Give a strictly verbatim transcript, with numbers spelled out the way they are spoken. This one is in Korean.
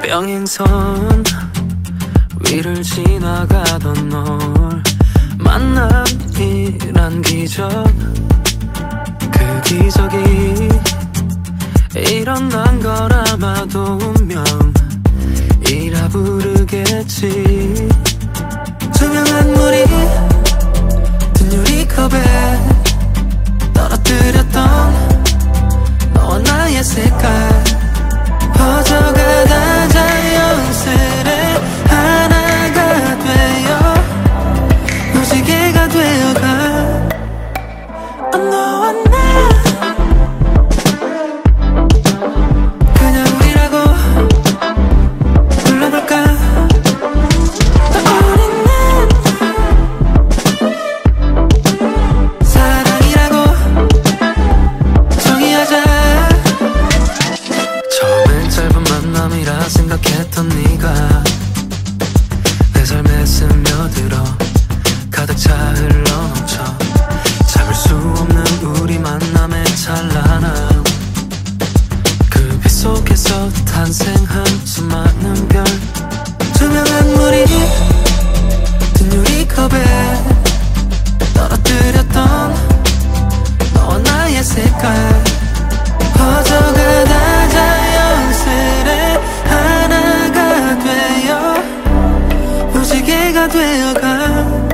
평행선 위를 지나가던 널 만남이란 기적, 그 기적이 일어난 걸 아마도 운명이라 부르겠지. 투명한 물이 든 유리컵에 떨어뜨렸던 너와 나의 색깔 퍼져가다 자연스레 하나가 되어 무지개가 되어가. 너와 나 그냥 우리라고 불러볼까. 우리는 사랑이라고 정의하자. 처음엔 짧은 만남이라 생각했던 네가 내 삶에 스며들어 가득 차 흘러넘쳐 잡을 수 없는 우리 만남의 찬란함, 그 빛 속에서 탄생한 수많은 별. 투명한 물이 든 유리컵에 떨어뜨렸던 너와 나의 색깔 퍼져가다 자연스레 하나가 되어 무지개가 되어가.